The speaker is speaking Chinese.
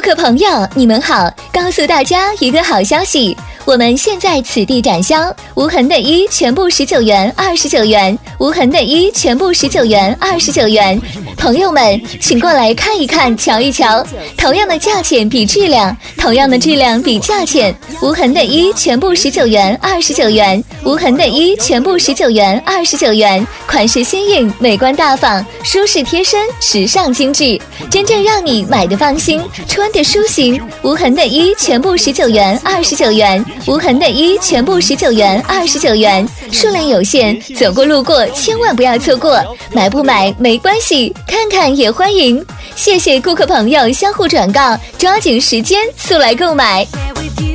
客朋友，你们好！告诉大家一个好消息，我们现在此地展销，无痕的衣全部19元、29元，无痕的衣全部19元、29元。朋友们，请过来看一看、瞧一瞧，同样的价钱比质量，同样的质量比价钱。无痕的衣全部19元、29元，无痕的衣全部19元、29元。款式新颖，美观大方，舒适贴身，时尚精致，真正让你买的放心，穿的舒心。无痕的衣全部19元、29元，无痕的衣全部19元、29元，数量有限，走过路过千万不要错过，买不买没关系，看看也欢迎。谢谢顾客朋友相互转告，抓紧时间速来购买。